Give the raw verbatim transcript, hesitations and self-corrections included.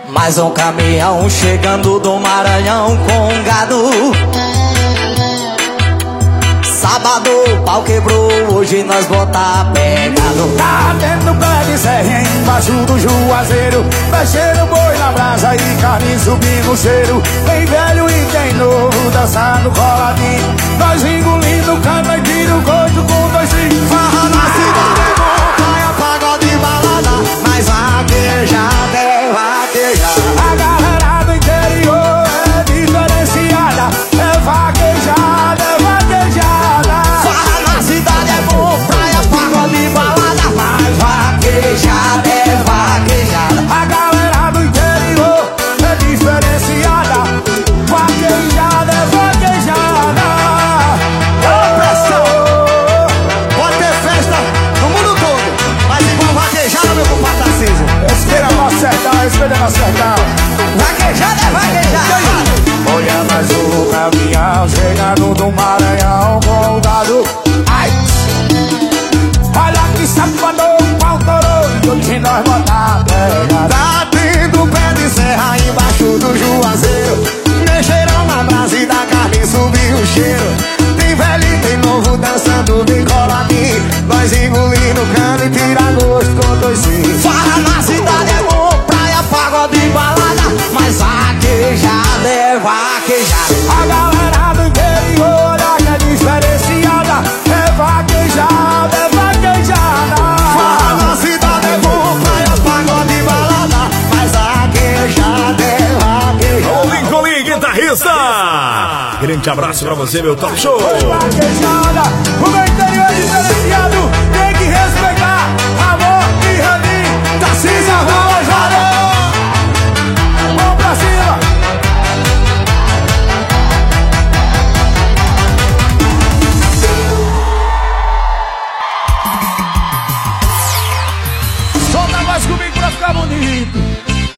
Mais um caminhão chegando do Maranhão com gado. Sábado o pau quebrou, hoje nós botar pegado. Tá dentro do pé de serrinha, embaixo do juazeiro. Mexendo boi na brasa e carne subindo o cheiro. Tem velho e tem novo dançando coladinho. Nós engolindo cana e tiro gosto com dois filhos. Farra na cidade é bom, praia, pagode e balada. Mas vaquejada é vaquejada. A galera do interior é diferenciada. É vaquejada, é vaquejada. Farra na cidade é bom, praia, pagode e balada. Mas vaquejada é vaquejada. A galera do interior é diferenciada. Vaquejada, é vaquejada. Ô, pressão! Pode ter festa no mundo todo, mas igual vaquejada, meu compadre Tarcísio. Respeita nosso sertão, respeita nosso sertão. Vaquejada é vaquejada. Olha mais o caminhão chegando do Maranhão com o gado. Ai! Olha que sapador, pau torou, e hoje nós botar pegada. Tá tendo pé de serra embaixo do juazeiro. Mexeram na brasa e da carne subiu o cheiro. Tem velho e tem novo dançando bem coladinho. Nós engolindo cana e tira gosto com dois filhos. Farra na cidade é bom, praia, pagode e balada. Mas vaquejada é vaquejada. A galera do interior é diferenciada. É vaquejada, é vaquejada. Farra na cidade é bom, praia, pagode e balada. Mas vaquejada é vaquejada. Ô Lincoln, guitarrista! Grande abraço pra você, meu top show! Vaquejada, o meu interior é diferenciado. Tem que respeitar amor e Rani. Tarcísio Arrojado. Vamos pra cima. Solta mais comigo pra ficar bonito.